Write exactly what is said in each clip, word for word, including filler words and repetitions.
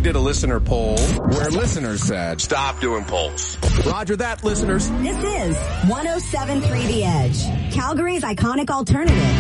did a listener poll where listeners said, stop doing polls. Roger that, listeners. This is one oh seven point three The Edge, Calgary's iconic alternative.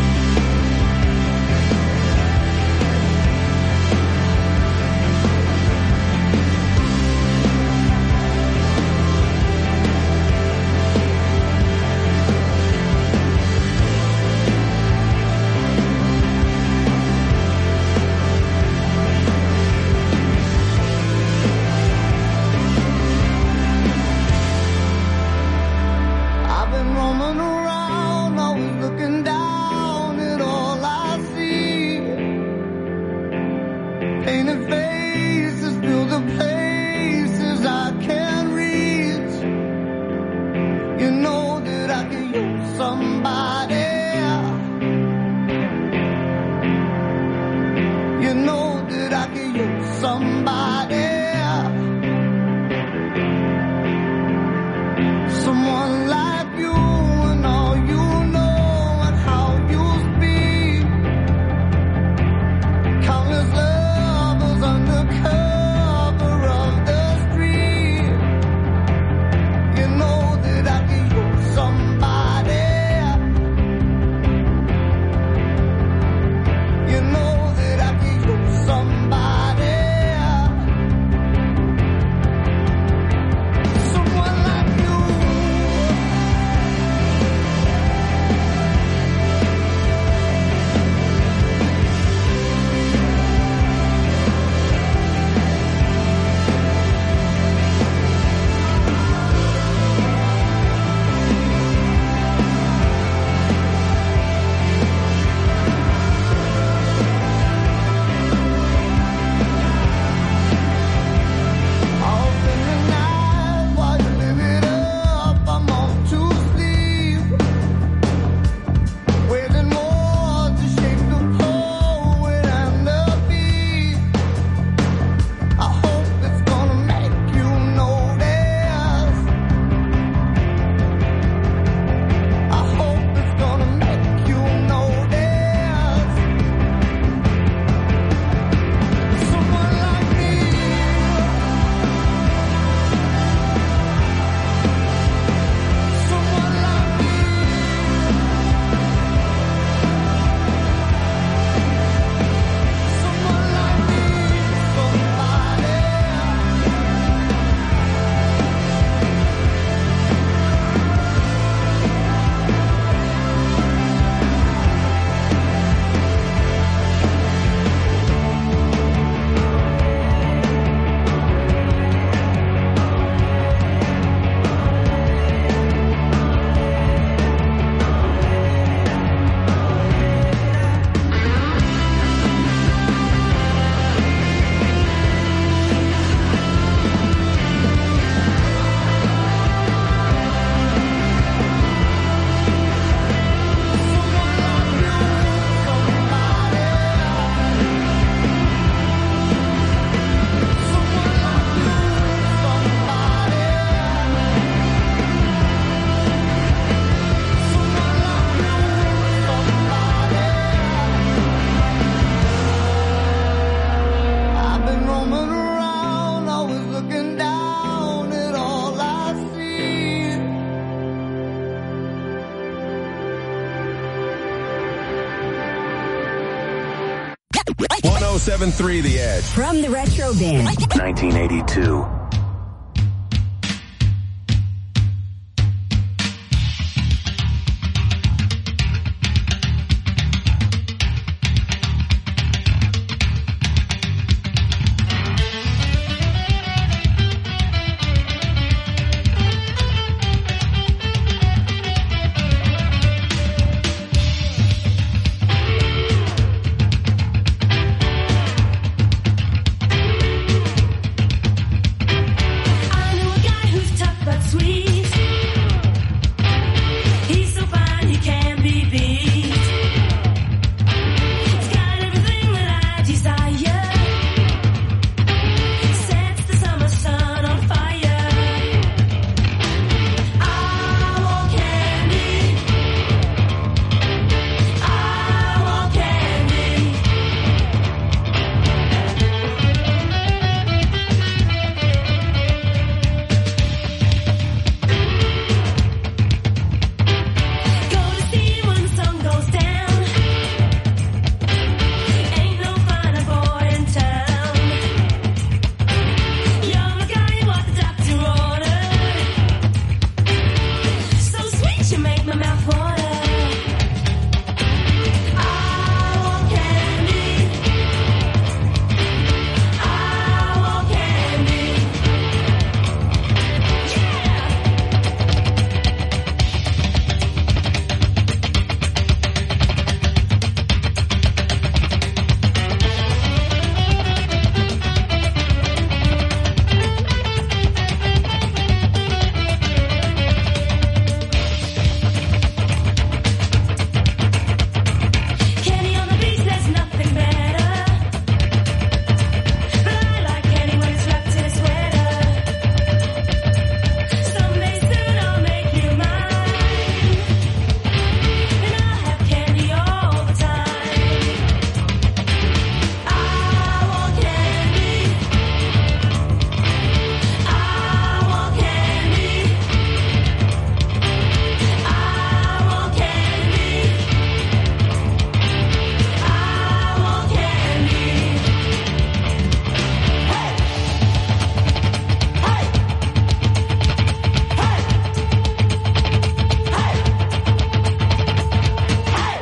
one oh seven point three The Edge. From the Retro Bin. nineteen eighty-two.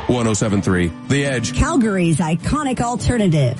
one oh seven three The Edge. Calgary's iconic alternative.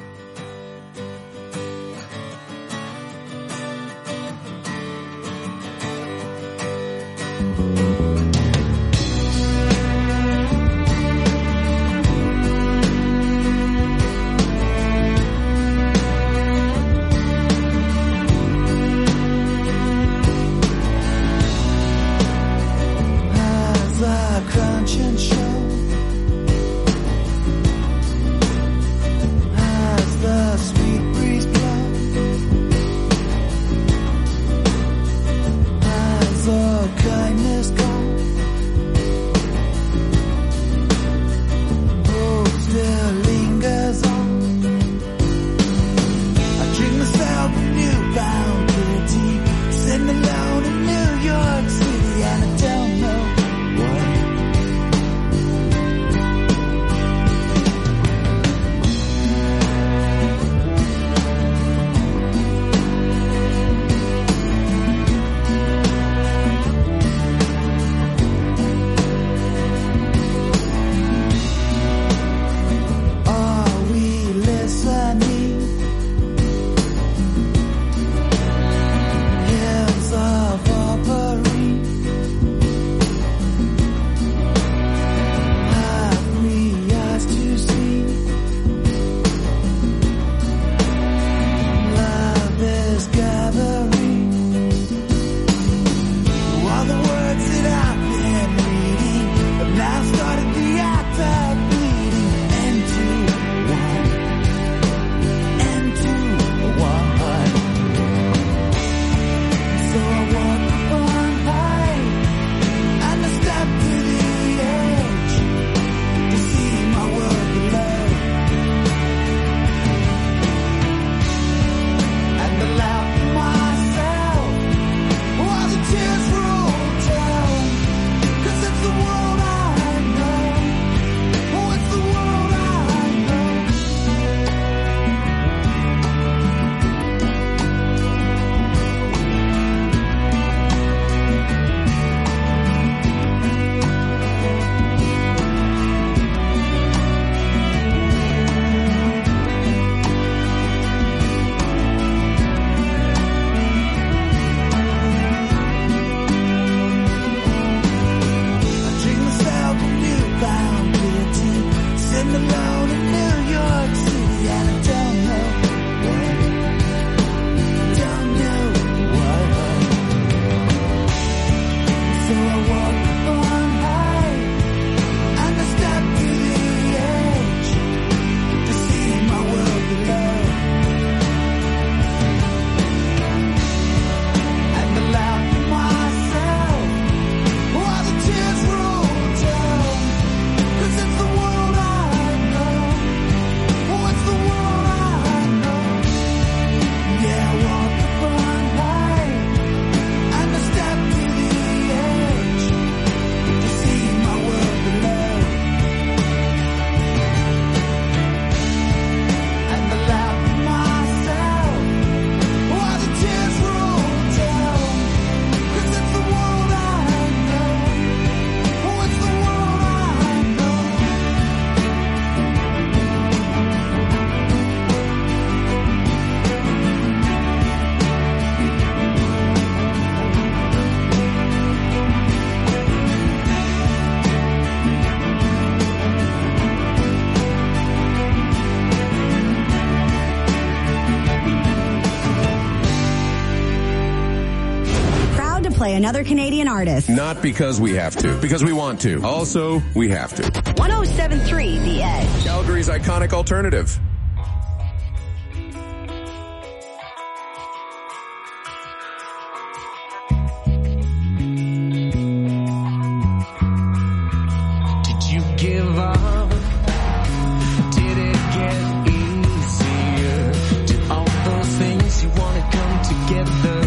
Play another Canadian artist. Not because we have to, because we want to. Also, we have to. one oh seven three The Edge. Calgary's iconic alternative. Did you give up? Did it get easier? Did all those things you want to come together?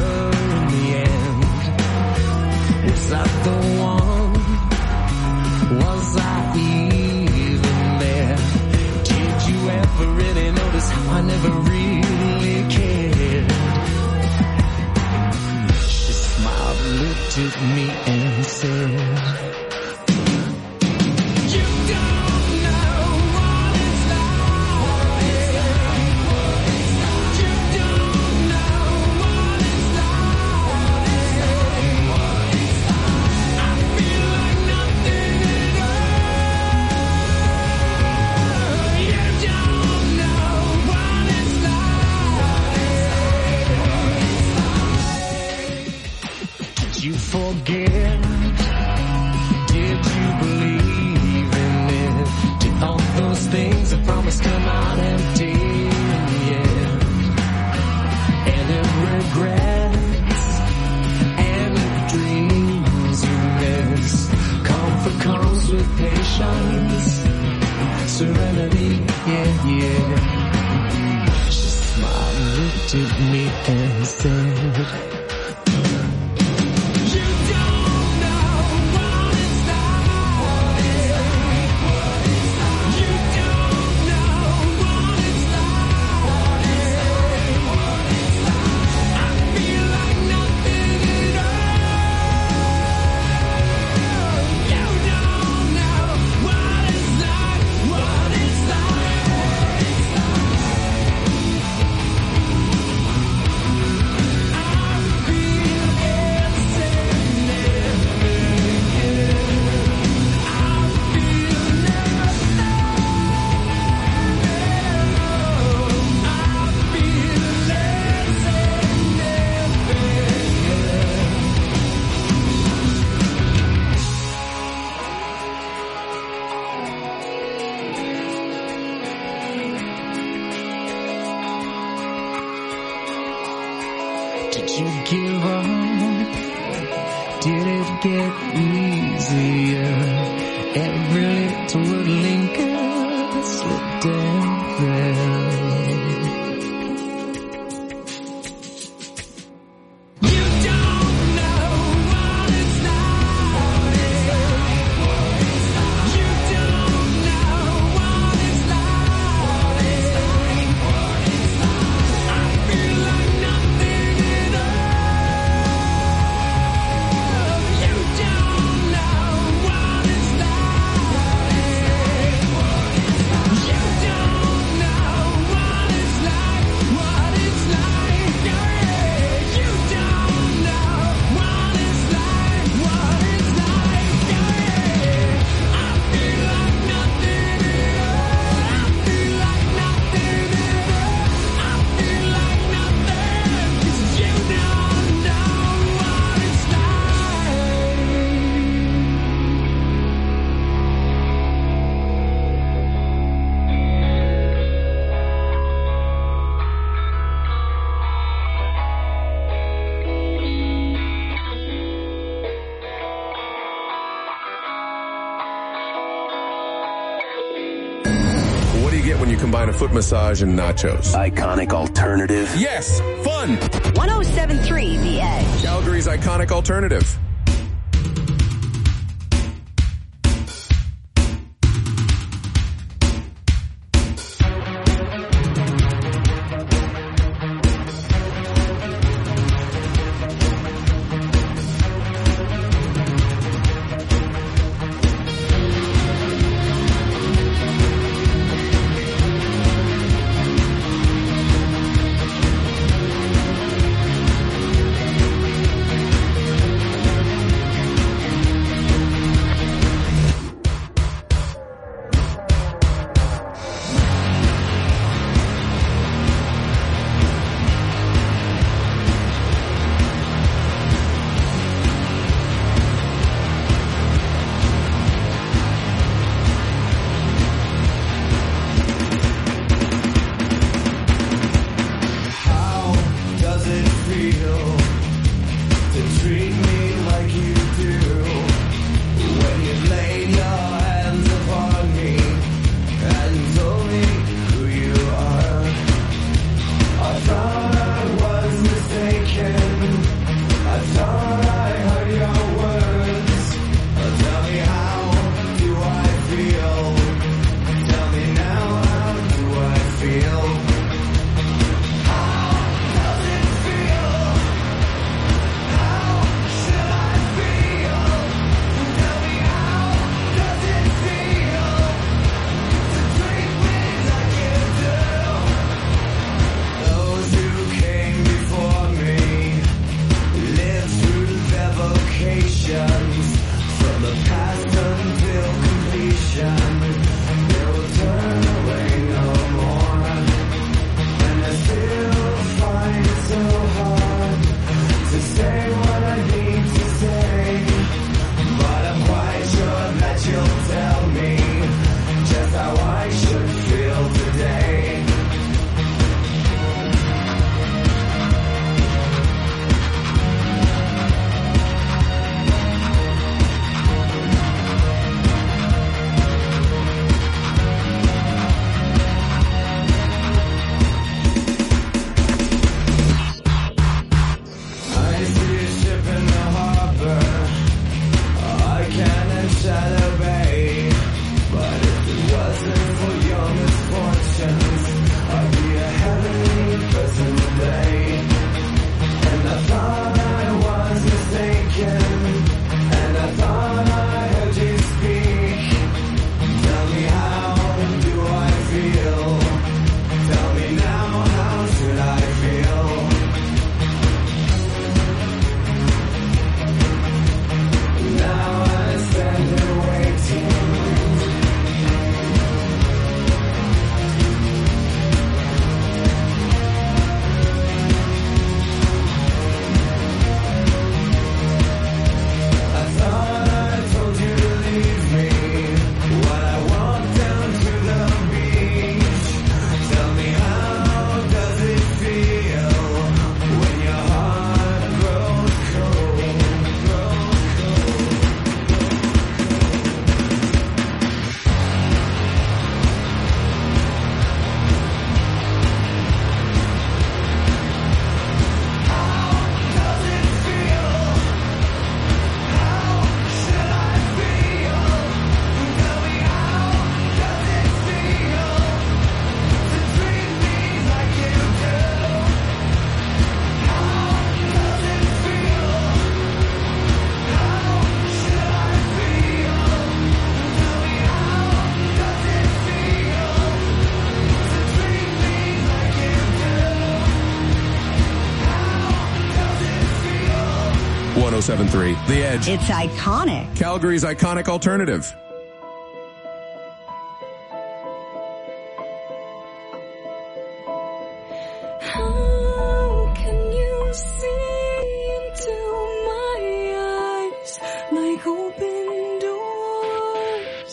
Was I the one? Was I even there? Did you ever really notice how I never really cared? She smiled, looked at me and said, "You got patience, serenity, yeah, yeah. She smiled, looked at me and said, you don't know what it's like. You don't know what it's like. I feel like nothing at all. You don't know what it's like, what it's like. I feel insane everywhere. I feel nothing. I feel insane Did you give up? Did it get easier? Every little linker slipped down there. You don't know what it's like. You don't know what it's like. I feel like nothing at all. You don't know what it's like. You don't know what it's like, what it's like. Yeah. You don't know what it's like, what it's like. Yeah. I feel like nothing at all. I feel like nothing at all. I feel like nothing, 'cause you don't know what it's What do you get when you combine a foot massage and nachos? Iconic alternative. Yes, fun. one oh seven point three The Edge. Calgary's iconic alternative. seven three The Edge. It's iconic. Calgary's iconic alternative. How can you see into my eyes like open doors,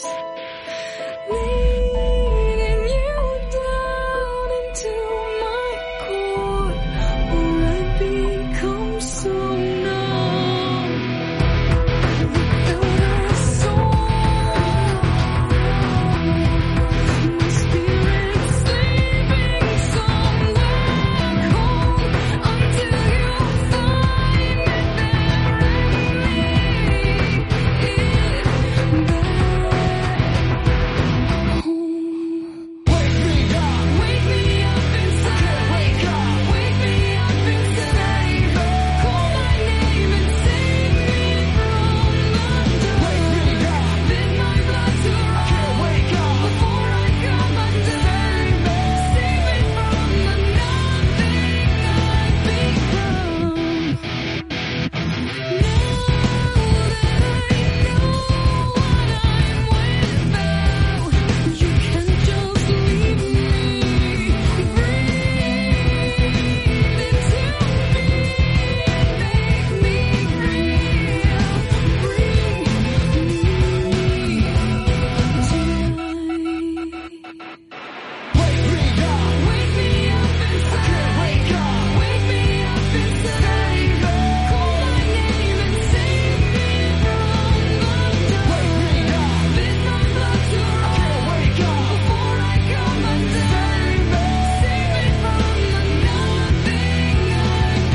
leading you down into my core, where I become so numb without a soul. My spirit sleeping somewhere cold until you find me there and lead back home. Wake me up, wake me up inside. Wake up, wake me up inside. Call my name and save me from the dark. Wake me up, bid my blood to run. Wake up before I come undone. Save me from the nothing I've become. Now that I know what I'm without, you can just leave me. Breathe into me, make me real. Breathe tonight. Wake me up, wake me up inside. Wake up, wake me up inside. Call my name and save me from the dark. Wake me up, bid my blood to run. Wake up before I come undone. Save me from the nothing I've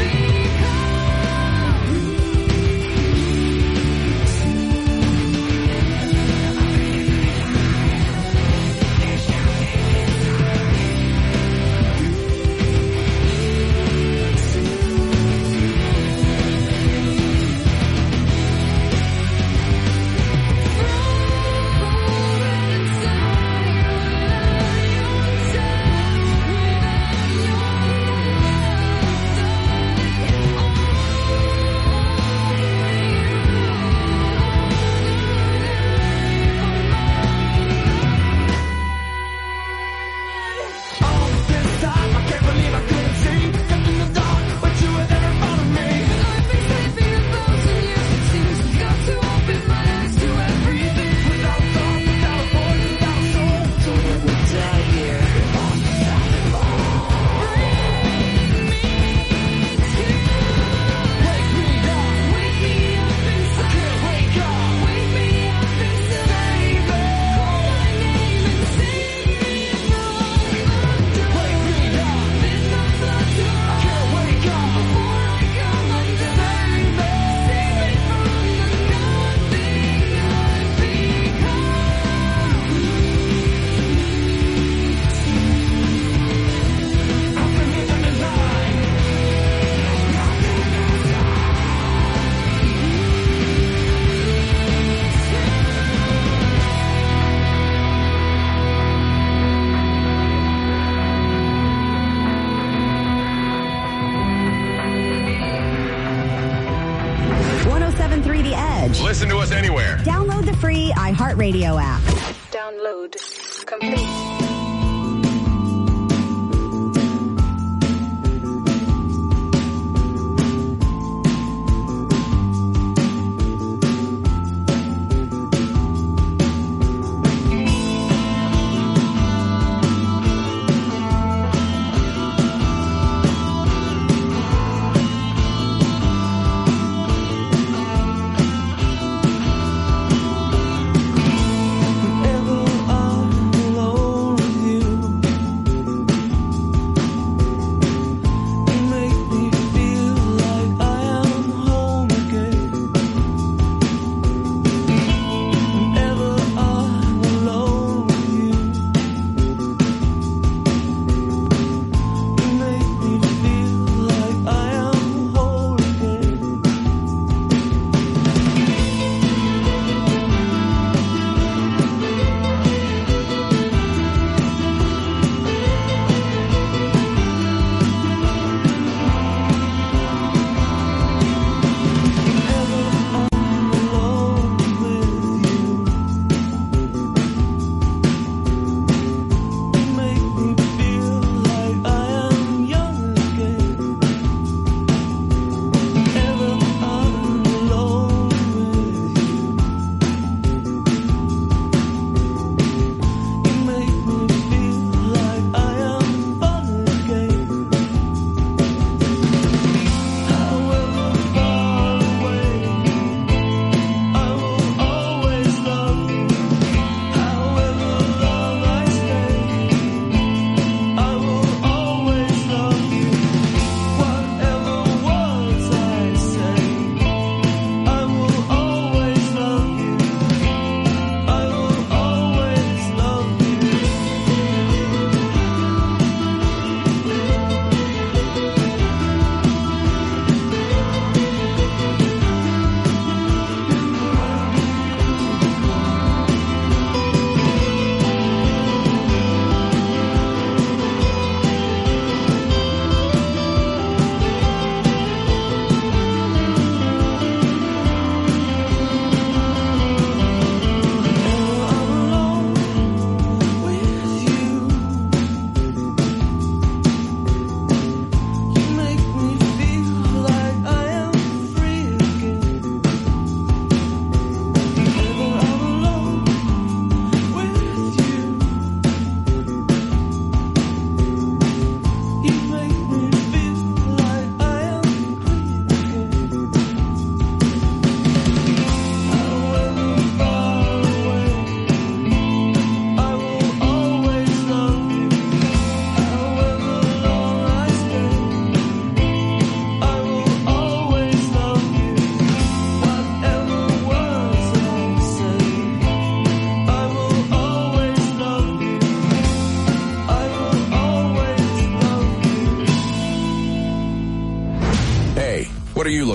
all this time, I can't believe I couldn't see. Kept in the dark, but you were there in front of me. I've been sleeping a thousand years. It seems got to open my eyes to everything. Without thought, without a voice, without a soul. So let me die here. On the solid floor. Bring me to. Wake me up, wake me up inside. Wake up, wake me up inside. Call my name and save me from the dark. Wake me up, bid my blood to run. Wake up before I come undone. Save me from the nothing I've become. Nothing isn't designed. one oh seven point three The Edge. Listen to us anywhere. Download the free iHeartRadio app. Download complete. Ever alone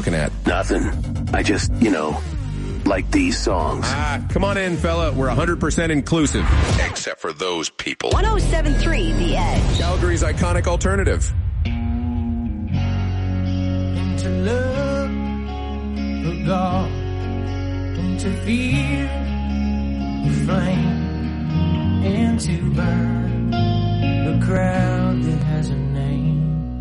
looking at? Nothing. I just, you know, like these songs. Ah, come on in, fella. We're one hundred percent inclusive. Except for those people. one oh seven point three The Edge. Calgary's iconic alternative. Into love for God, into fear for flame, and to burn the crowd that has a name,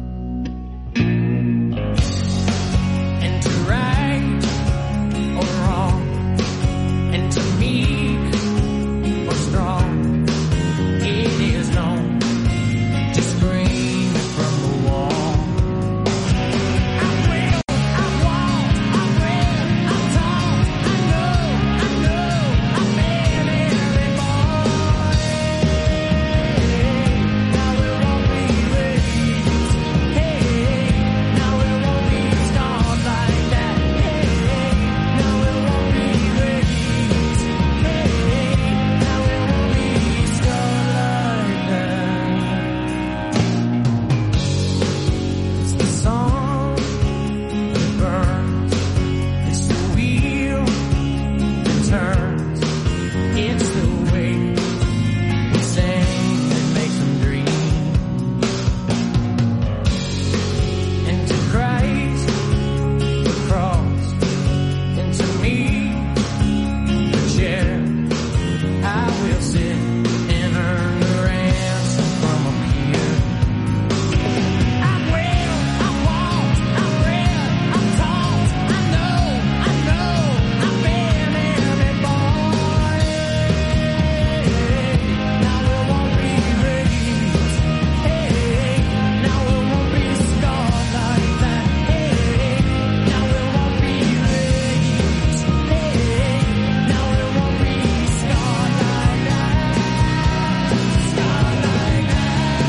and to right or wrong, and to meek or strong. It is known to scream from the wall. I will, I won't, I read, I talk, I know, I know, I've been every boy. Now it won't be late. Hey, now it won't be stars like that. Hey, now it won't be late. Hey, now it won't be stars like that. It's the song that burns. It's the wheel that turns. It's the way we sing that makes them dream. And to Christ, the cross, and to me, the chair, I will sit and earn the ransom from a peer. I will, I won't, I read, I taught, I know, I know, I've been every boy. Now it won't be late. Hey, now it won't be scarred like that. Hey, now it won't be late. Hey, now it won't be scarred like that. Scarred like that.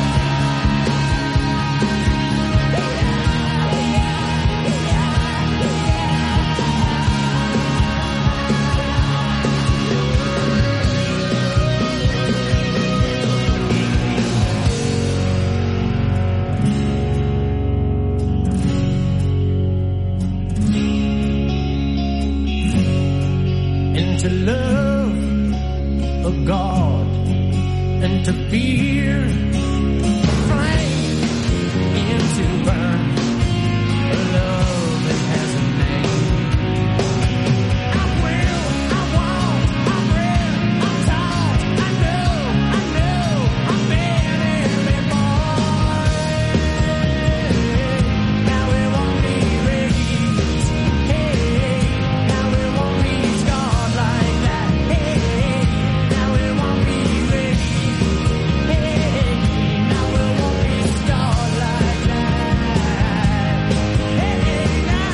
And to love a God, and to fear a flame, and to burn a love that has a name. I will, I won't, I read, I taught, I know, I know, I've been every boy. Now it won't be late. Hey, now it won't be scarred like that. Hey, now it won't be late. Hey, now it won't be scarred like that. Hey, now.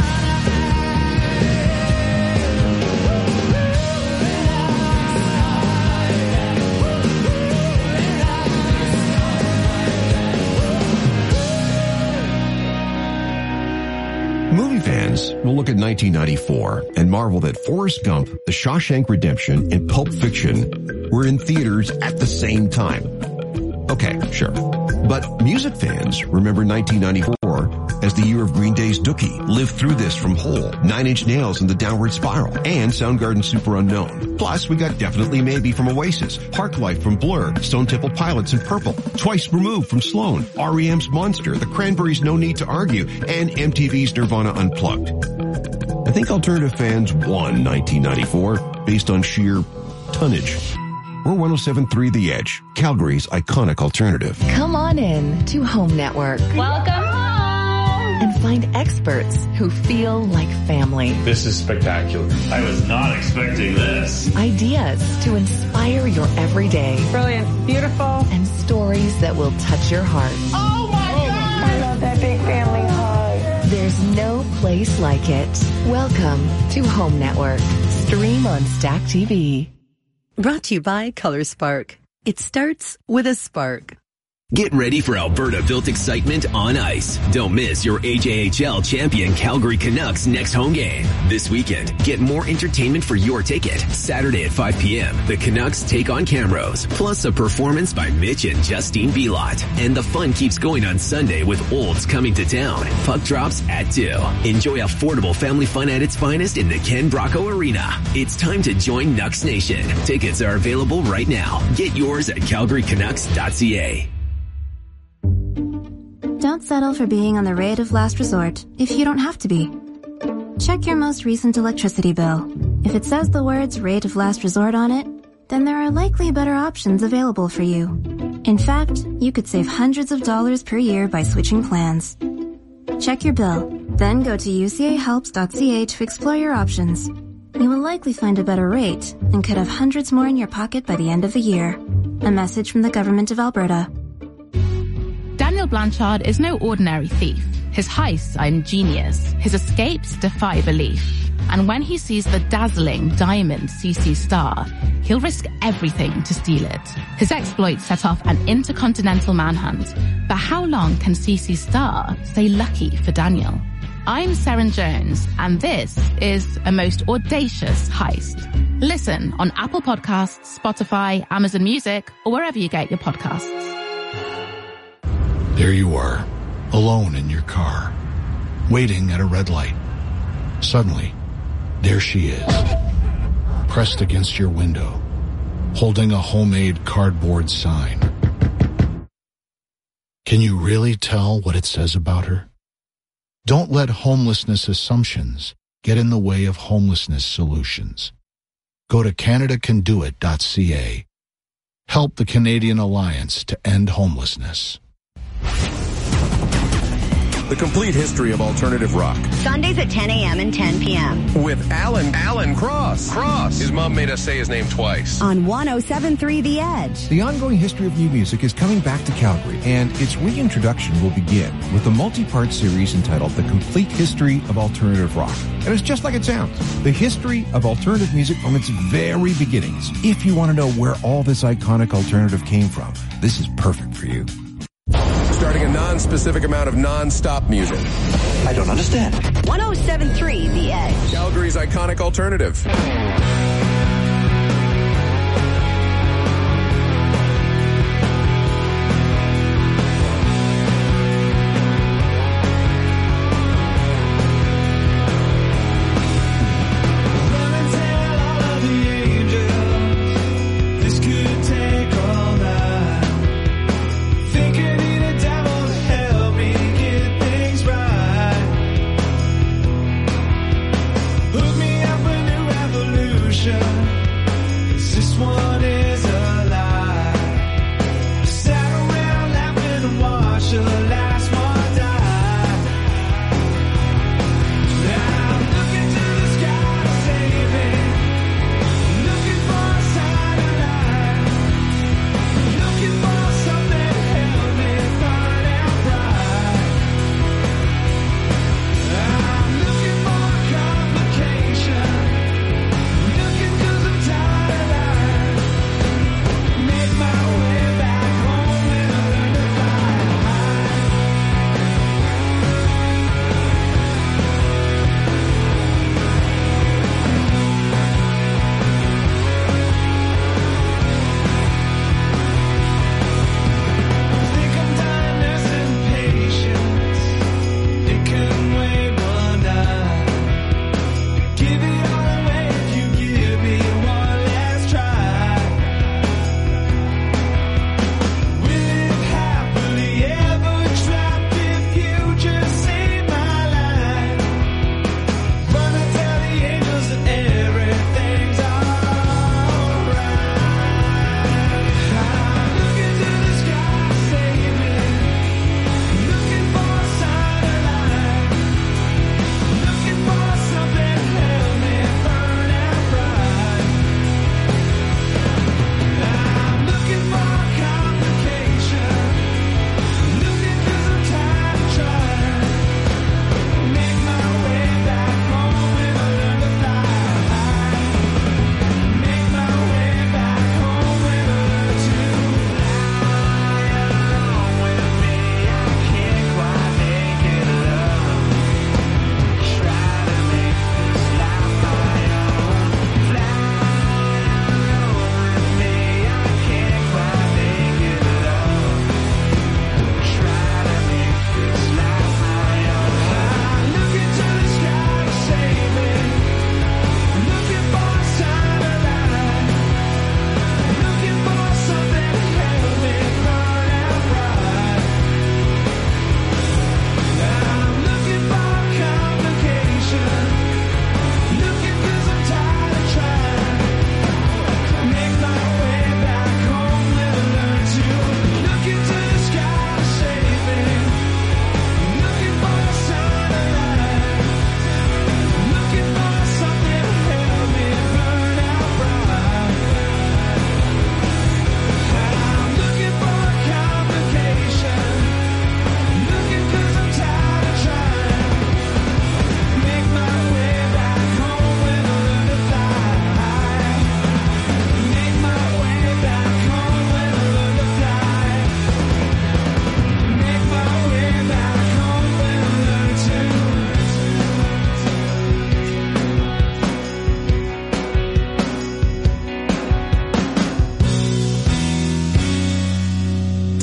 Movie fans will look at nineteen ninety-four and marvel that Forrest Gump, The Shawshank Redemption, and Pulp Fiction were in theaters at the same time. Okay, sure. But music fans remember nineteen ninety-four as the year of Green Day's Dookie, Live Through This from Hole, Nine Inch Nails and the Downward Spiral, and Soundgarden's Super Unknown. Plus, we got Definitely Maybe from Oasis, Parklife from Blur, Stone Temple Pilots and Purple, Twice Removed from Sloan, R E M's Monster, The Cranberries' No Need to Argue, and M T V's Nirvana Unplugged. I think alternative fans won nineteen ninety-four based on sheer tonnage. We're one oh seven point three The Edge, Calgary's iconic alternative. Come on in to Home Network. Welcome home. And find experts who feel like family. This is spectacular. I was not expecting this. Ideas to inspire your everyday. Brilliant. Beautiful. And stories that will touch your heart. Oh my God. I love that big family hug. There's no place like it. Welcome to Home Network. Stream on Stack T V. Brought to you by Color Spark. It starts with a spark. Get ready for Alberta-built excitement on ice. Don't miss your A J H L champion Calgary Canucks next home game. This weekend, get more entertainment for your ticket. Saturday at five p.m., the Canucks take on Camrose, plus a performance by Mitch and Justine Belot. And the fun keeps going on Sunday with Olds coming to town. Puck drops at two. Enjoy affordable family fun at its finest in the Ken Brocco Arena. It's time to join Nucks Nation. Tickets are available right now. Get yours at calgary canucks dot c a. Don't settle for being on the rate of last resort if you don't have to be. Check your most recent electricity bill. If it says the words rate of last resort on it, then there are likely better options available for you. In fact, you could save hundreds of dollars per year by switching plans. Check your bill, then go to u c a helps dot c a to explore your options. You will likely find a better rate and could have hundreds more in your pocket by the end of the year. A message from the Government of Alberta. Daniel Blanchard is no ordinary thief. His heists are ingenious. His escapes defy belief. And when he sees the dazzling diamond C C Star, he'll risk everything to steal it. His exploits set off an intercontinental manhunt. But how long can C C Star stay lucky for Daniel? I'm Seren Jones, and this is a most audacious heist. Listen on Apple Podcasts, Spotify, Amazon Music, or wherever you get your podcasts. There you are, alone in your car, waiting at a red light. Suddenly, there she is, pressed against your window, holding a homemade cardboard sign. Can you really tell what it says about her? Don't let homelessness assumptions get in the way of homelessness solutions. Go to canada can do it dot c a. Help the Canadian Alliance to End Homelessness. The complete history of alternative rock. Sundays at ten a.m. and ten p.m. With Alan, Alan Cross. Cross. His mom made us say his name twice. On one oh seven point three The Edge. The ongoing history of new music is coming back to Calgary, and its reintroduction will begin with a multi-part series entitled The Complete History of Alternative Rock. And it's just like it sounds. The history of alternative music from its very beginnings. If you want to know where all this iconic alternative came from, this is perfect for you. Starting a non-specific amount of non-stop music. I don't understand. one oh seven point three The Edge. Calgary's iconic alternative.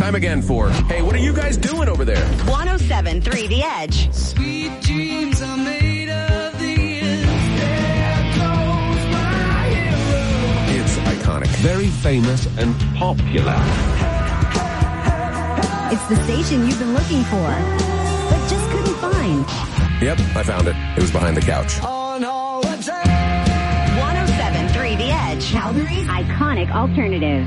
time again for, hey, what are you guys doing over there? one oh seven point three The Edge. Sweet dreams are made of this. There goes my hero. It's iconic. Very famous and popular. It's the station you've been looking for, but just couldn't find. Yep, I found it. It was behind the couch. On holiday. one oh seven point three The Edge. Calgary's iconic alternative.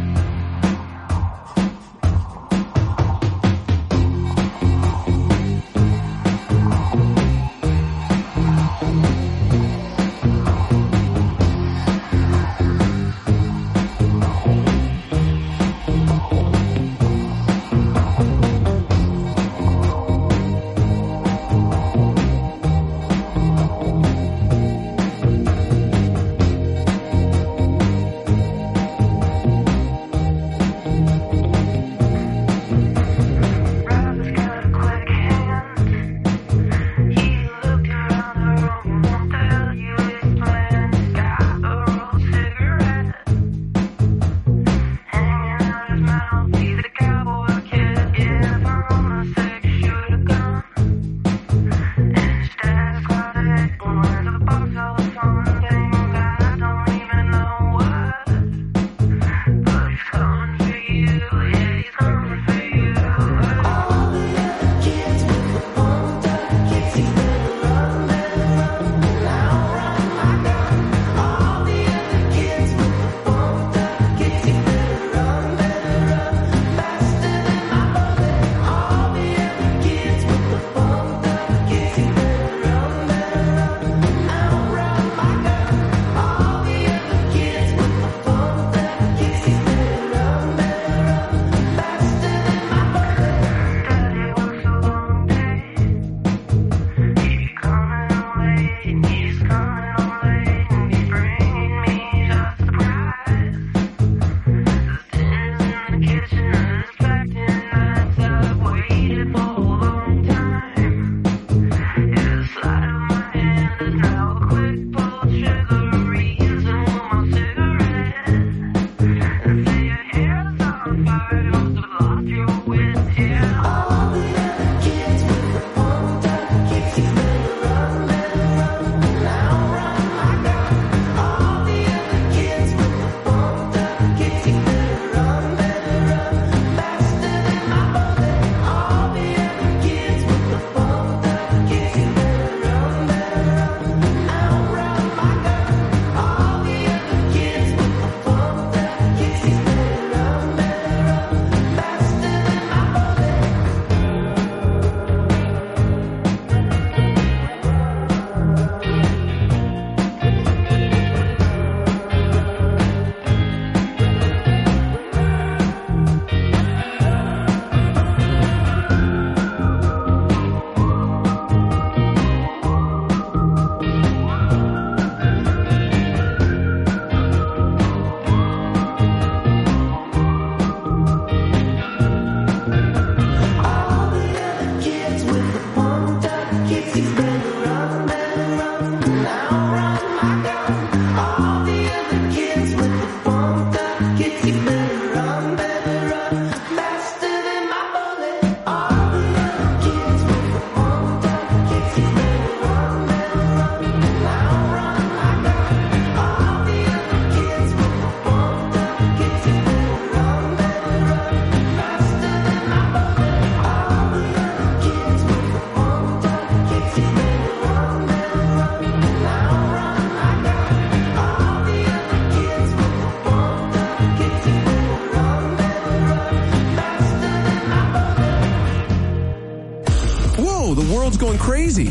Going crazy.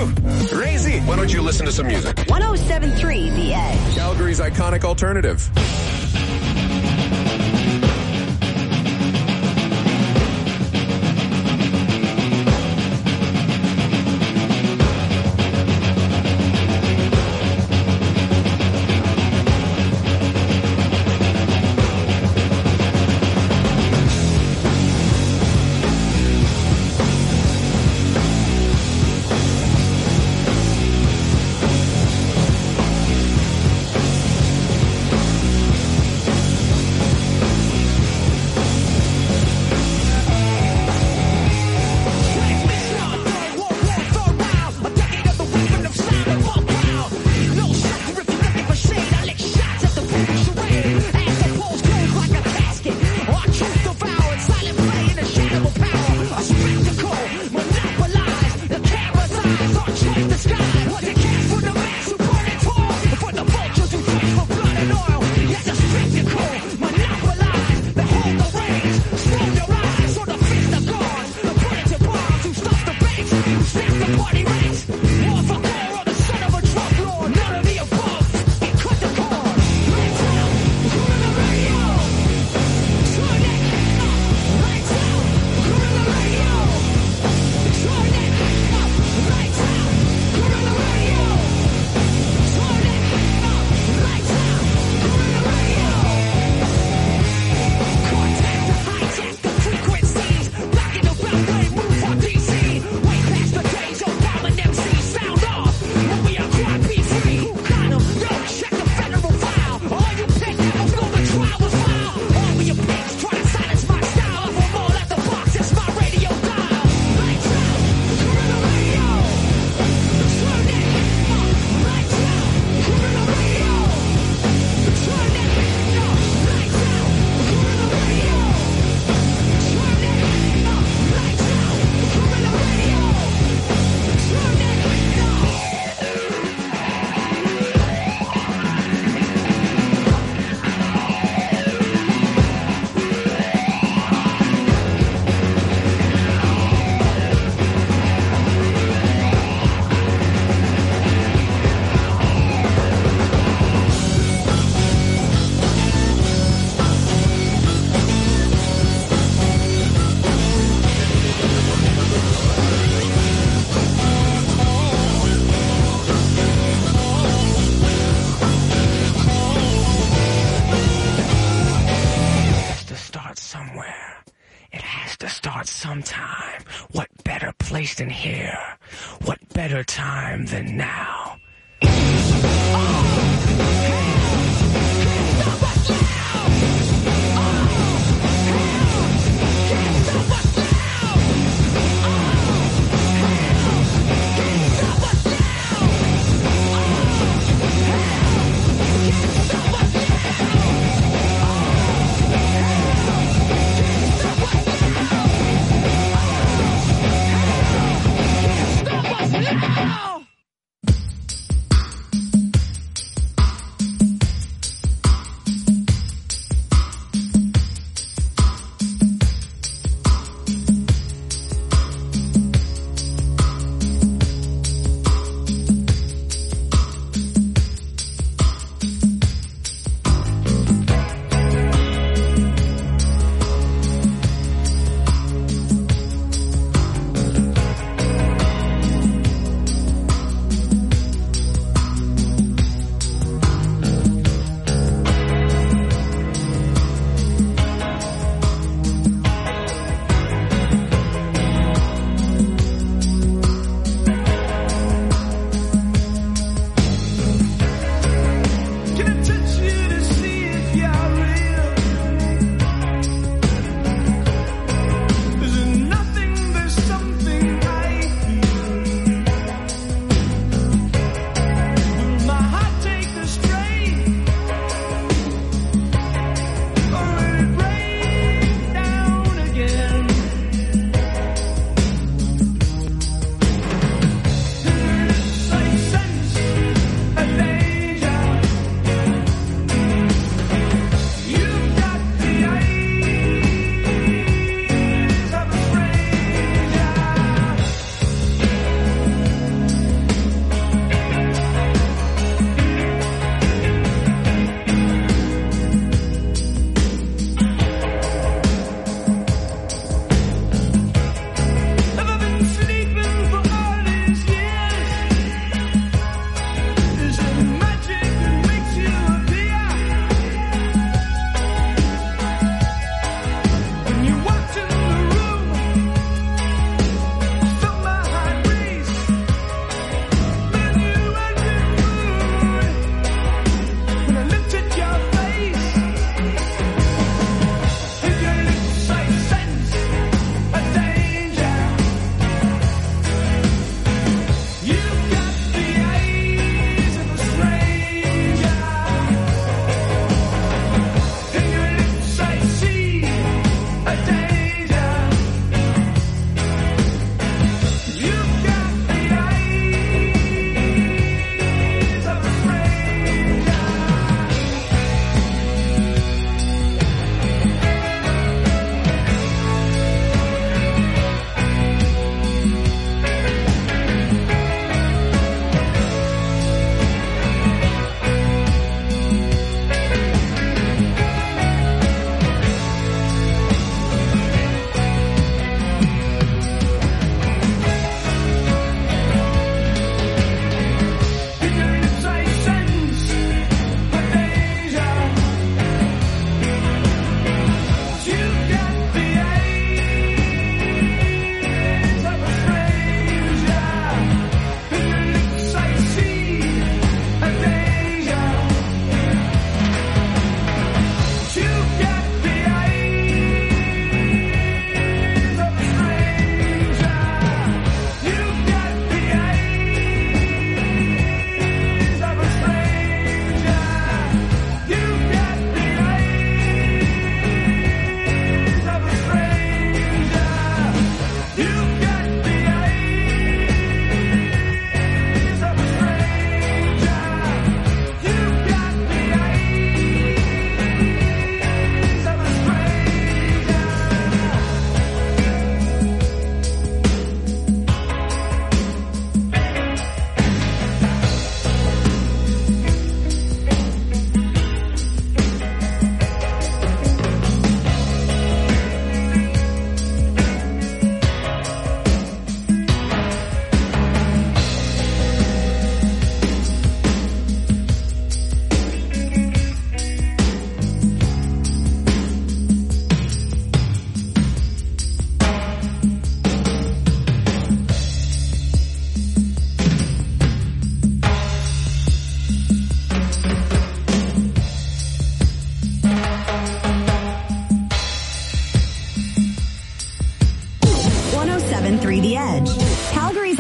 Crazy. Why don't you listen to some music? one oh seven point three The Edge. Calgary's iconic alternative. about some time? What better place than here? What better time than now?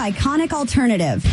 iconic alternative.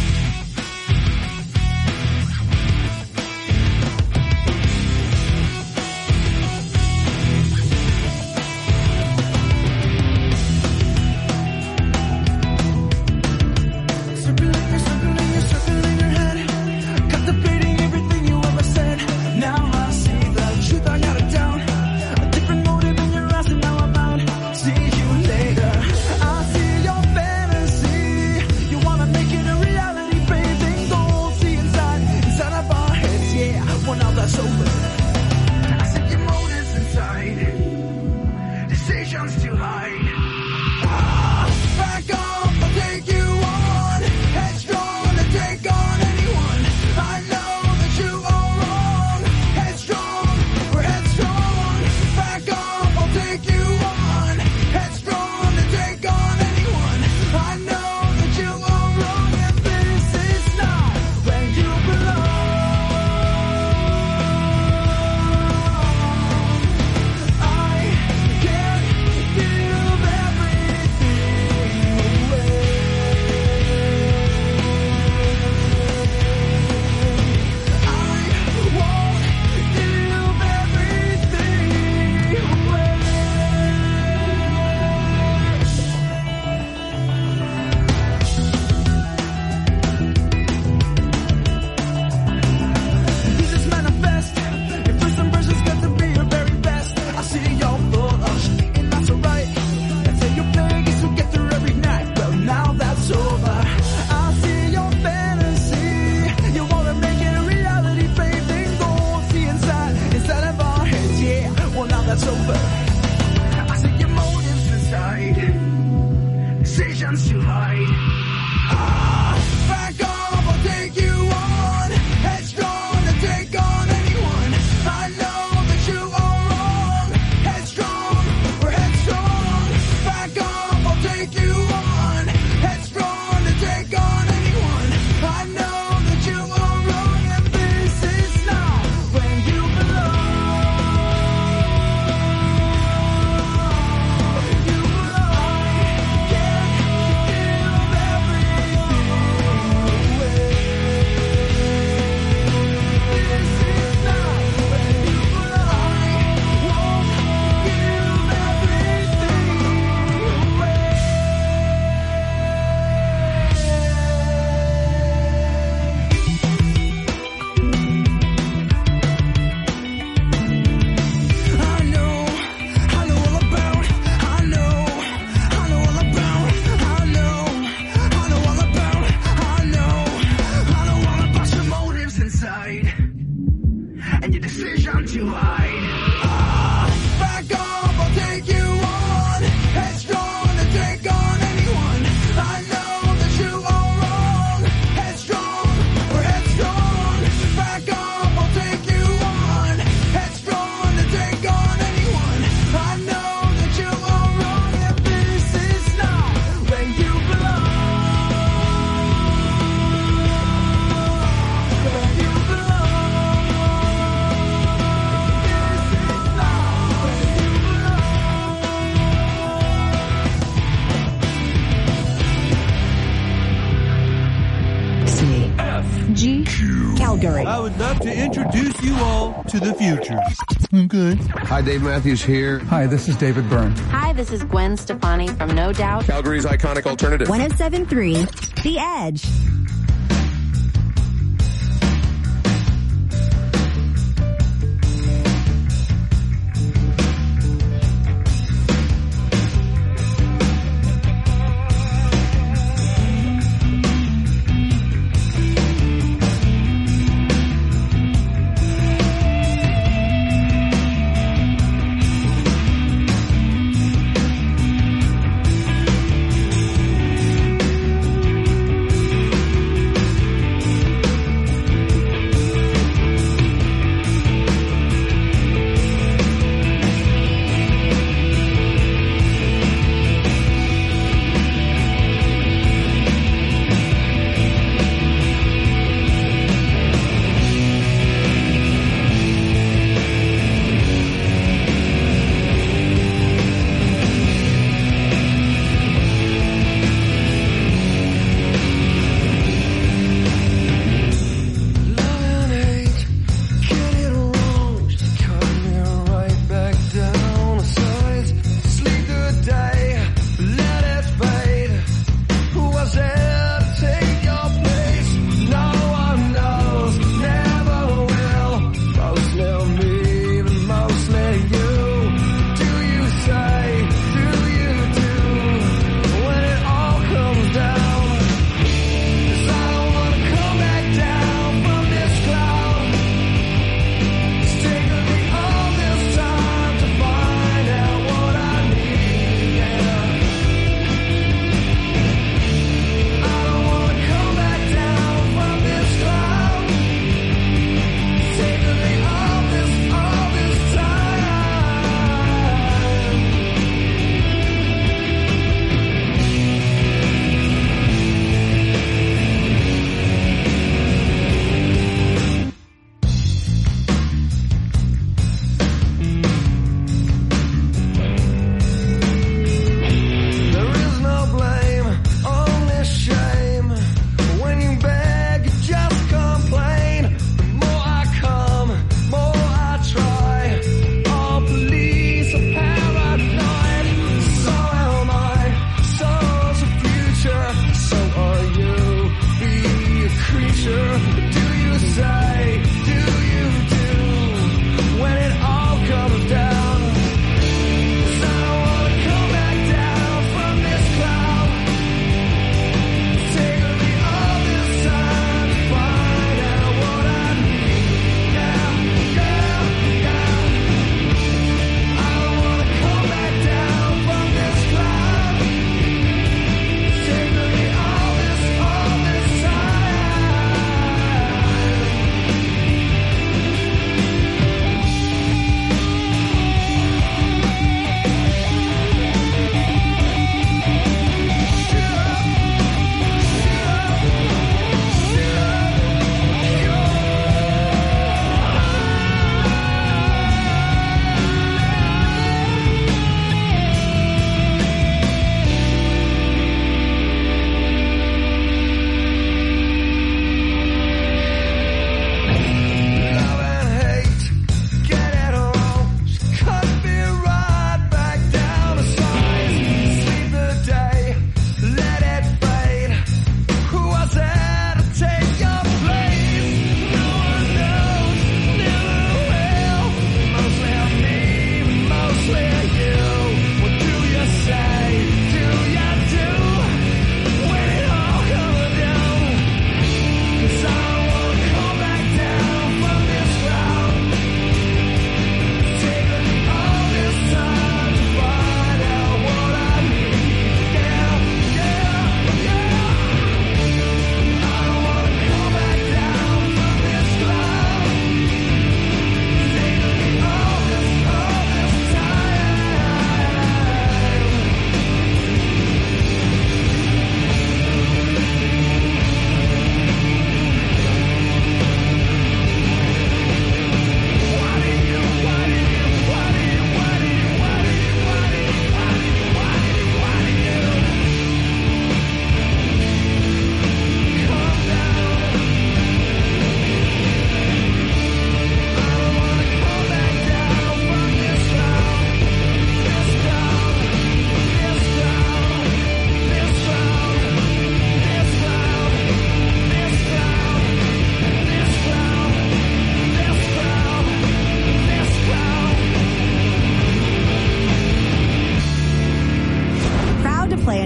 I would love to introduce you all to the future. Okay. Hi, Dave Matthews here. Hi, this is David Byrne. Hi, this is Gwen Stefani from No Doubt. Calgary's iconic alternative. one oh seven point three, The Edge.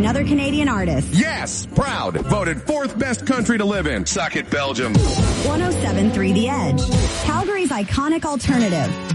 another Canadian artist. Yes, proud. Voted fourth best country to live in. Suck it, Belgium. one oh seven point three The Edge. Calgary's iconic alternative.